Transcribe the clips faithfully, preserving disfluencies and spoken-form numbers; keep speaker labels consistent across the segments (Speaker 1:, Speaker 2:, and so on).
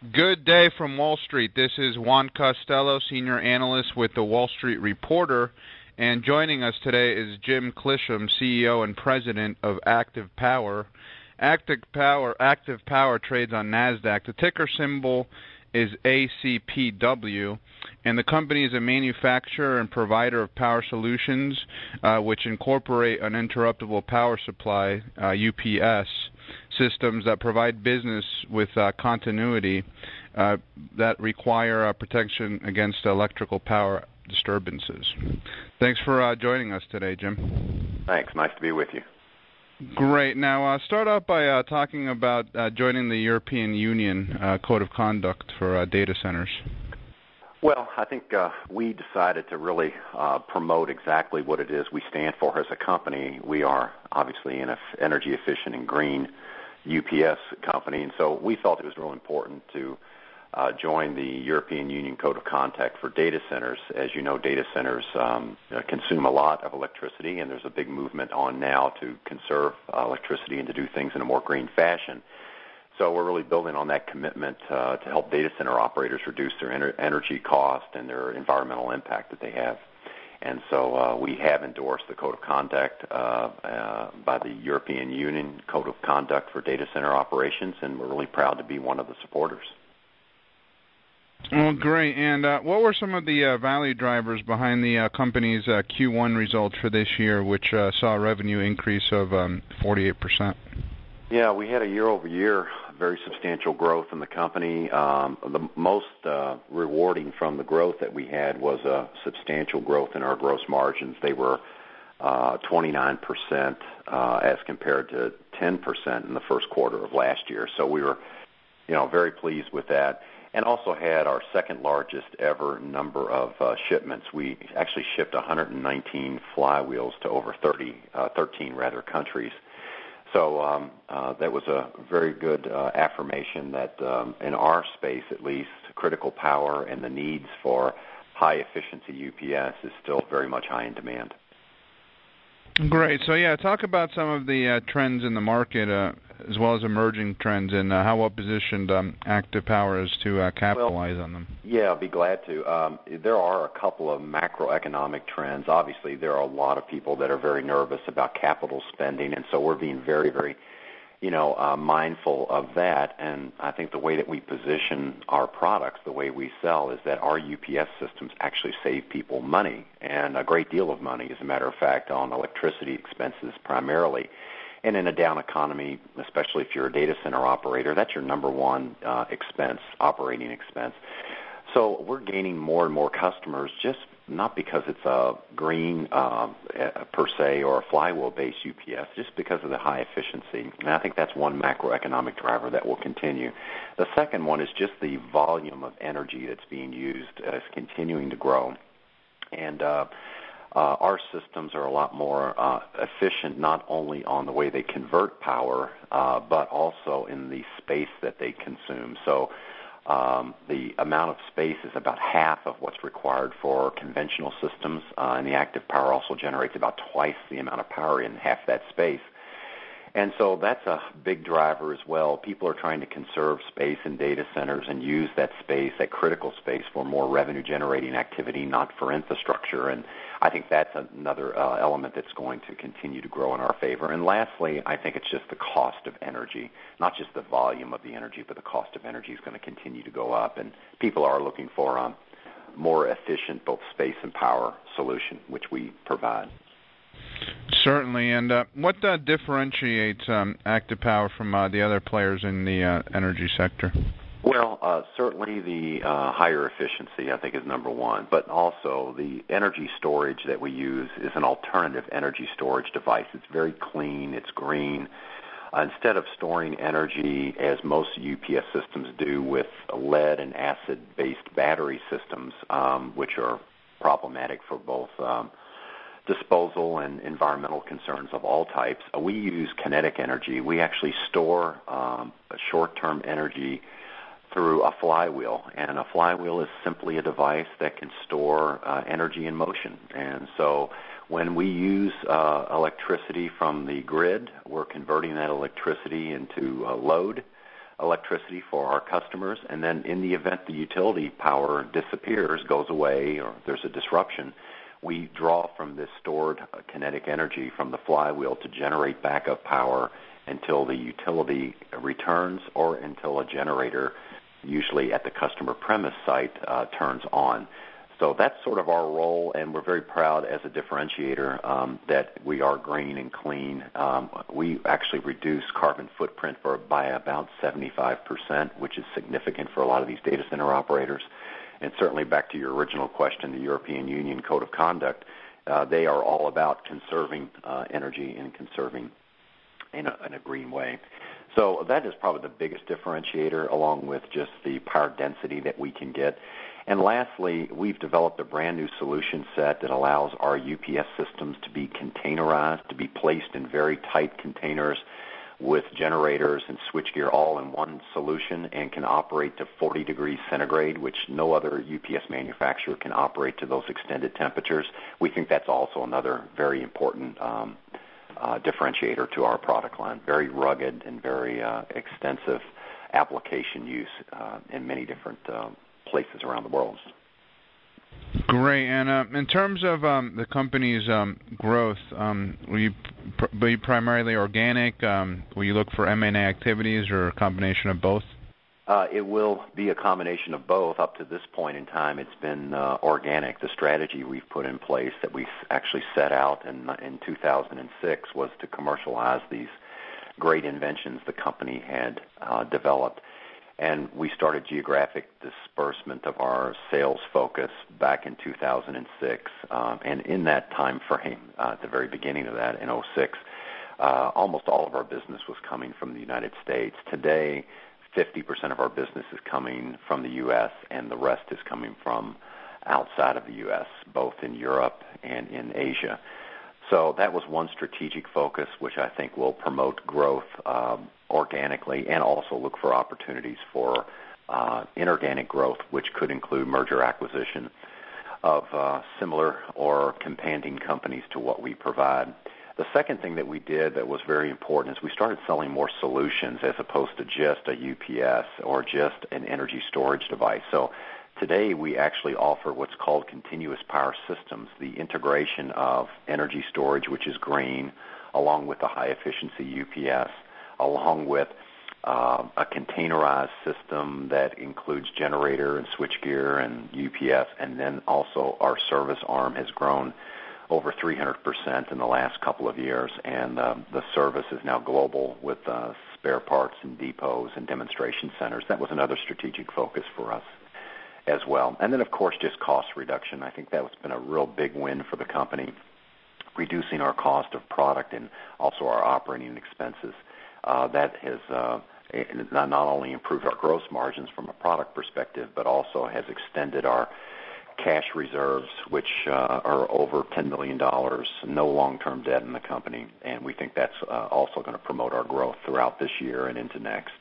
Speaker 1: Good day from Wall Street. This is Juan Costello, Senior Analyst with the Wall Street Reporter, and joining us today is Jim Clisham, C E O and President of Active Power. Active Power, Active Power trades on NASDAQ. The ticker symbol is A C P W, and the company is a manufacturer and provider of power solutions uh, which incorporate uninterruptible power supply, uh, U P S, systems that provide business with uh, continuity uh, that require uh, protection against electrical power disturbances. Thanks for uh, joining us today, Jim.
Speaker 2: Thanks. Nice to be with you.
Speaker 1: Great. Now, uh, start off by uh, talking about uh, joining the European Union uh, Code of Conduct for uh, data centers.
Speaker 2: Well, I think uh, we decided to really uh, promote exactly what it is we stand for as a company. We are obviously an energy efficient and green U P S company, and so we felt it was real important to uh, join the European Union Code of Conduct for data centers. As you know, data centers um, consume a lot of electricity, and there's a big movement on now to conserve uh, electricity and to do things in a more green fashion. So we're really building on that commitment uh, to help data center operators reduce their ener- energy cost and their environmental impact that they have. And so uh, we have endorsed the Code of Conduct uh, uh, by the European Union Code of Conduct for data center operations, and we're really proud to be one of the supporters.
Speaker 1: Well, great. And uh, what were some of the uh, value drivers behind the uh, company's uh, Q one results for this year, which uh, saw a revenue increase of um, forty-eight percent?
Speaker 2: Yeah, we had a year-over-year very substantial growth in the company. Um, the most uh, rewarding from the growth that we had was a substantial growth in our gross margins. They were uh, twenty-nine percent uh, as compared to ten percent in the first quarter of last year. So we were, you know, very pleased with that. And also had our second largest ever number of uh, shipments. We actually shipped one hundred nineteen flywheels to over thirty, uh, thirteen rather countries. So um, uh, that was a very good uh, affirmation that um, in our space, at least, critical power and the needs for high efficiency U P S is still very much high in demand.
Speaker 1: Great. So, yeah, talk about some of the uh, trends in the market uh, as well as emerging trends and uh, how well-positioned um, Active Power is to uh, capitalize
Speaker 2: well,
Speaker 1: on them.
Speaker 2: Yeah, I'll be glad to. Um, there are a couple of macroeconomic trends. Obviously, there are a lot of people that are very nervous about capital spending, and so we're being very, very you know, uh, mindful of that. And I think the way that we position our products, the way we sell, is that our U P S systems actually save people money, and a great deal of money, as a matter of fact, on electricity expenses primarily. And in a down economy, especially if you're a data center operator, that's your number one uh, expense, operating expense. So we're gaining more and more customers just not because it's a green uh, per se or a flywheel-based U P S, just because of the high efficiency. And I think that's one macroeconomic driver that will continue. The second one is just the volume of energy that's being used uh, is continuing to grow. And uh, uh, our systems are a lot more uh, efficient not only on the way they convert power, uh, but also in the space that they consume. So Um, the amount of space is about half of what's required for conventional systems, uh, and the Active Power also generates about twice the amount of power in half that space. And so that's a big driver as well. People are trying to conserve space in data centers and use that space, that critical space, for more revenue-generating activity, not for infrastructure. And I think that's another uh, element that's going to continue to grow in our favor. And lastly, I think it's just the cost of energy, not just the volume of the energy, but the cost of energy is going to continue to go up. And people are looking for a um, more efficient both space and power solution, which we provide.
Speaker 1: Certainly. And uh, what uh, differentiates um, Active Power from uh, the other players in the uh, energy sector?
Speaker 2: Well, uh, certainly the uh, higher efficiency, I think, is number one. But also the energy storage that we use is an alternative energy storage device. It's very clean. It's green. Uh, instead of storing energy, as most U P S systems do, with lead and acid-based battery systems, um, which are problematic for both um, disposal and environmental concerns of all types, uh, we use kinetic energy. We actually store um, short-term energy through a flywheel, and a flywheel is simply a device that can store uh, energy in motion. And so when we use uh, electricity from the grid, we're converting that electricity into uh, load electricity for our customers. And then in the event the utility power disappears, goes away, or there's a disruption, we draw from this stored kinetic energy from the flywheel to generate backup power until the utility returns or until a generator, usually at the customer premise site, uh, turns on. So that's sort of our role, and we're very proud as a differentiator um, that we are green and clean. Um, we actually reduce carbon footprint for by about seventy-five percent, which is significant for a lot of these data center operators. And certainly back to your original question, the European Union Code of Conduct, uh, they are all about conserving uh, energy and conserving in a, in a green way. So that is probably the biggest differentiator, along with just the power density that we can get. And lastly, we've developed a brand new solution set that allows our U P S systems to be containerized, to be placed in very tight containers with generators and switchgear all in one solution, and can operate to forty degrees centigrade, which no other U P S manufacturer can operate to those extended temperatures. We think that's also another very important um, uh, differentiator to our product line. Very rugged and very uh, extensive application use uh, in many different uh, places around the world.
Speaker 1: Great. And uh, in terms of um, the company's um, growth, um, will you pr- be primarily organic? Um, will you look for M and A activities, or a combination of both?
Speaker 2: Uh, it will be a combination of both. Up to this point in time, it's been uh, organic. The strategy we've put in place that we actually set out in, in two thousand six was to commercialize these great inventions the company had uh, developed. And we started geographic disbursement of our sales focus back in two thousand six. Um, and in that time frame, uh, at the very beginning of that, in oh six, uh, almost all of our business was coming from the United States. Today, fifty percent of our business is coming from the U S, and the rest is coming from outside of the U S, both in Europe and in Asia. So that was one strategic focus, which I think will promote growth um, organically, and also look for opportunities for uh, inorganic growth, which could include merger acquisition of uh, similar or companion companies to what we provide. The second thing that we did that was very important is we started selling more solutions as opposed to just a U P S or just an energy storage device. So today we actually offer what's called continuous power systems, the integration of energy storage, which is green, along with a high-efficiency U P S, along with uh, a containerized system that includes generator and switchgear and U P S, and then also our service arm has grown over three hundred percent in the last couple of years, and um, the service is now global with uh, spare parts and depots and demonstration centers. That was another strategic focus for us as well. And then, of course, just cost reduction. I think that's been a real big win for the company, reducing our cost of product and also our operating expenses. Uh, that has uh, not only improved our gross margins from a product perspective, but also has extended our cash reserves, which uh, are over ten million dollars, no long-term debt in the company, and we think that's uh, also going to promote our growth throughout this year and into next.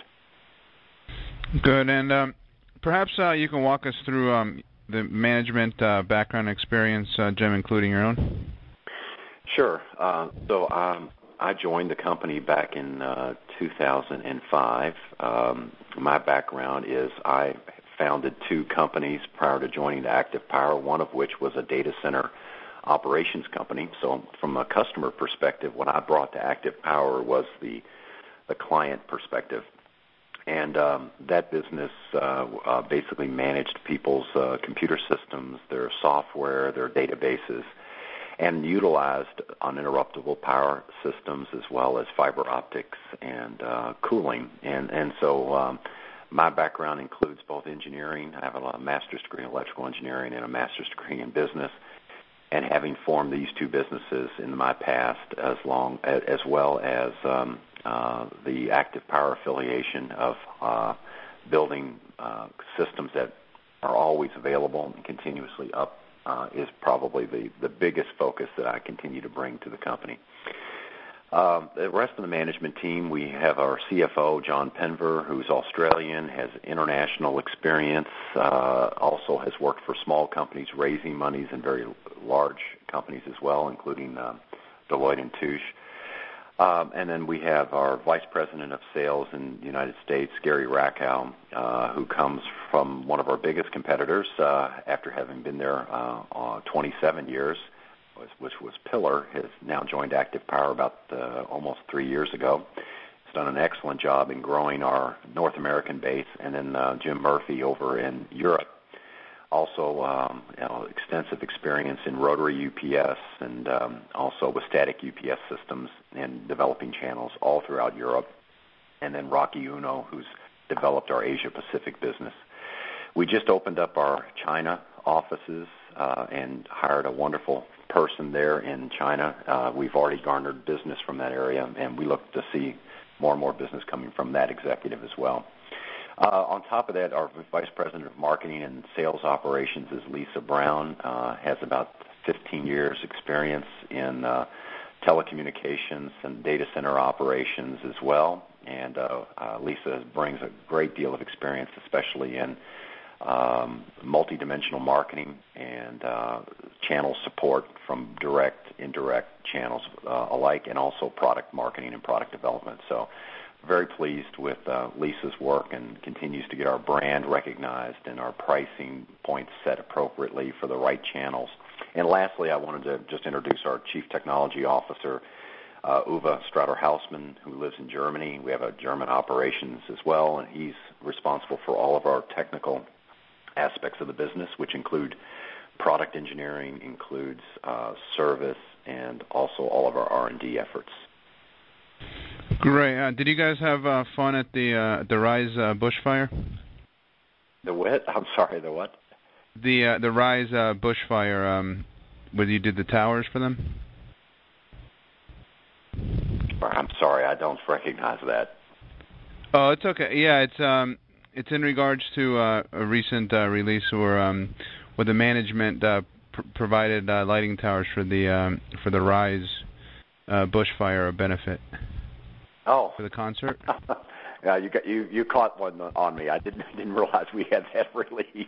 Speaker 1: Good, and um, perhaps uh, you can walk us through um, the management uh, background experience, uh, Jim, including your own.
Speaker 2: Sure. Uh, so um, I joined the company back in uh, two thousand five. Um, my background is I founded two companies prior to joining Active Power, one of which was a data center operations company. So from a customer perspective, what I brought to Active Power was the the client perspective. And um, that business uh, uh, basically managed people's uh, computer systems, their software, their databases, and utilized uninterruptible power systems as well as fiber optics and uh, cooling. And, and so um, my background includes both engineering. I have a master's degree in electrical engineering and a master's degree in business. And having formed these two businesses in my past, as long as well as um, uh, the Active Power affiliation of uh, building uh, systems that are always available and continuously up, uh, is probably the, the biggest focus that I continue to bring to the company. Uh, the rest of the management team, we have our C F O, John Penver, who's Australian, has international experience, uh, also has worked for small companies raising monies and very large companies as well, including uh, Deloitte and Touche. Um, and then we have our Vice President of Sales in the United States, Gary Rakow, uh, who comes from one of our biggest competitors uh, after having been there uh, uh, twenty-seven years, which was Pillar, has now joined Active Power about uh, almost three years ago. He's done an excellent job in growing our North American base, and then uh, Jim Murphy over in Europe. Also, um, you know, extensive experience in rotary U P S and um, also with static U P S systems and developing channels all throughout Europe. And then Rocky Uno, who's developed our Asia Pacific business. We just opened up our China offices uh, and hired a wonderful person there in China. Uh, we've already garnered business from that area, and we look to see more and more business coming from that executive as well. Uh, on top of that, our Vice President of Marketing and Sales Operations is Lisa Brown, uh, has about fifteen years experience in uh, telecommunications and data center operations as well. And uh, uh, Lisa brings a great deal of experience, especially in um, multidimensional marketing and uh, channel support from direct, indirect channels uh, alike, and also product marketing and product development. So very pleased with uh, Lisa's work, and continues to get our brand recognized and our pricing points set appropriately for the right channels. And lastly, I wanted to just introduce our Chief Technology Officer, uh, Uwe Strader-Hausmann, who lives in Germany. We have a German operations as well, and he's responsible for all of our technical aspects of the business, which include product engineering, includes uh, service, and also all of our R and D efforts.
Speaker 1: Great. Uh, did you guys have uh, fun at the uh, the Rise uh, bushfire?
Speaker 2: The what? I'm sorry, the what?
Speaker 1: The uh, the Rise uh, bushfire, um, where you did the towers for them?
Speaker 2: I'm sorry, I don't recognize that.
Speaker 1: Oh, it's okay. Yeah, it's um, it's in regards to uh, a recent uh, release where um, where the management uh, pr- provided uh, lighting towers for the um, for the Rise uh, bushfire benefit.
Speaker 2: Oh,
Speaker 1: for the concert.
Speaker 2: Yeah, you got you you caught one on me. I didn't didn't realize we had that release.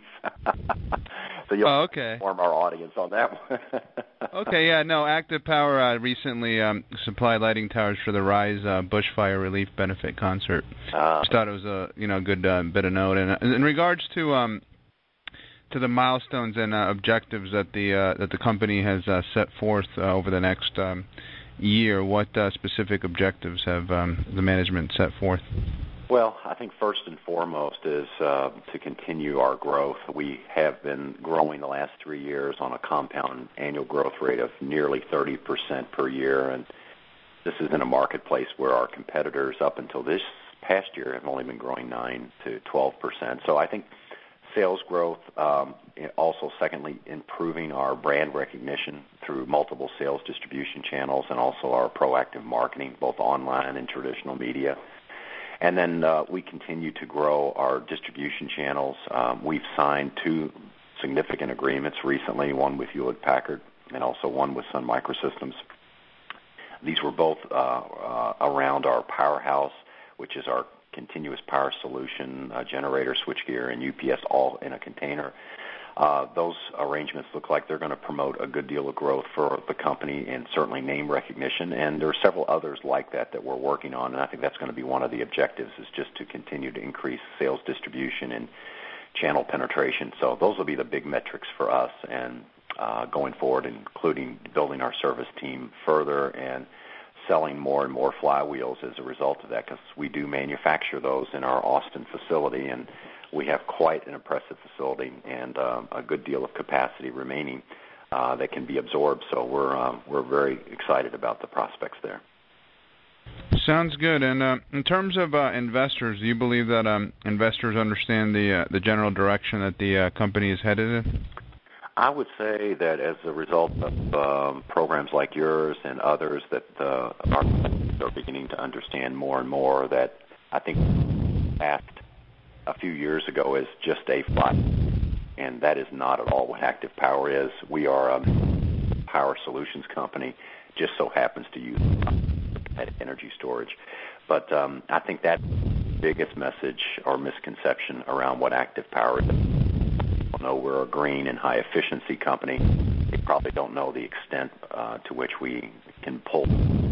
Speaker 2: So you'll
Speaker 1: oh, okay.
Speaker 2: inform our audience on that one.
Speaker 1: Okay, yeah, no. Active Power uh, recently um, supplied lighting towers for the Rise uh, bushfire relief benefit concert.
Speaker 2: Uh,
Speaker 1: Just thought it was a you know good uh, bit of note. And uh, in regards to um to the milestones and uh, objectives that the uh, that the company has uh, set forth uh, over the next um, year, what uh, specific objectives have um, the management set forth?
Speaker 2: Well, I think first and foremost is uh, to continue our growth. We have been growing the last three years on a compound annual growth rate of nearly thirty percent per year, and this is in a marketplace where our competitors up until this past year have only been growing nine to twelve percent. So I think sales growth, um, also secondly, improving our brand recognition through multiple sales distribution channels, and also our proactive marketing, both online and traditional media. And then uh, we continue to grow our distribution channels. Um, we've signed two significant agreements recently, one with Hewlett-Packard and also one with Sun Microsystems. These were both uh, uh, around our Powerhouse, which is our continuous power solution, uh, generator, switchgear, and U P S all in a container. Uh, those arrangements look like they're going to promote a good deal of growth for the company and certainly name recognition. And there are several others like that that we're working on, and I think that's going to be one of the objectives, is just to continue to increase sales distribution and channel penetration. So those will be the big metrics for us, and uh, going forward, including building our service team further and selling more and more flywheels as a result of that, because we do manufacture those in our Austin facility, and we have quite an impressive facility and um, a good deal of capacity remaining uh, that can be absorbed. So we're um, we're very excited about the prospects there.
Speaker 1: Sounds good. And uh, in terms of uh, investors, do you believe that um, investors understand the uh, the general direction that the uh, company is headed in?
Speaker 2: I would say that as a result of um, programs like yours and others, that uh, our are beginning to understand more and more that I think past a few years ago is just a flat, and that is not at all what Active Power is. We are a power solutions company, just so happens to use energy storage. But um, I think that's the biggest message or misconception around what Active Power is. People know we're a green and high efficiency company. They probably don't know the extent uh, to which we can pull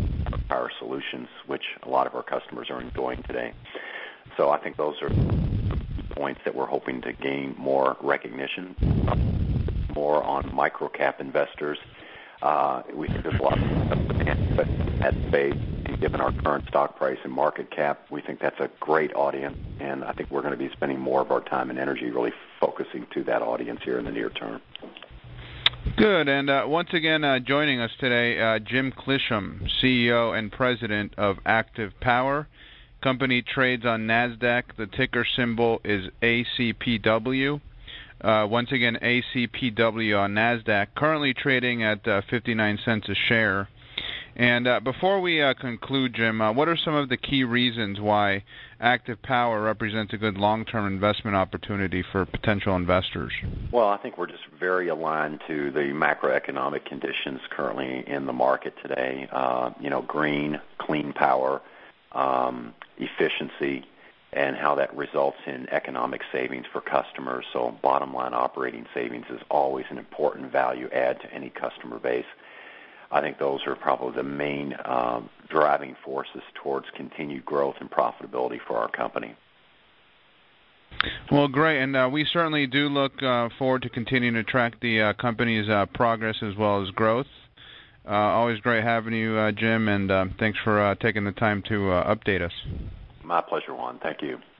Speaker 2: Power solutions, which a lot of our customers are enjoying today. So I think those are points that we're hoping to gain more recognition, more on micro-cap investors. Uh, we think there's a lot of demand, but at space, given our current stock price and market cap, we think that's a great audience, and I think we're going to be spending more of our time and energy really focusing to that audience here in the near term.
Speaker 1: Good, and uh, once again uh, joining us today, uh, Jim Clisham, C E O and President of Active Power. Company trades on NASDAQ. The ticker symbol is A C P W. Uh, once again, A C P W on NASDAQ, currently trading at uh, fifty-nine cents a share. And uh, before we uh, conclude, Jim, uh, what are some of the key reasons why Active Power represents a good long-term investment opportunity for potential investors?
Speaker 2: Well, I think we're just very aligned to the macroeconomic conditions currently in the market today. Uh, you know, green, clean power, um, efficiency, and how that results in economic savings for customers. So bottom line operating savings is always an important value add to any customer base. I think those are probably the main um, driving forces towards continued growth and profitability for our company.
Speaker 1: Well, great, and uh, we certainly do look uh, forward to continuing to track the uh, company's uh, progress as well as growth. Uh, always great having you, uh, Jim, and uh, thanks for uh, taking the time to uh, update us.
Speaker 2: My pleasure, Juan. Thank you.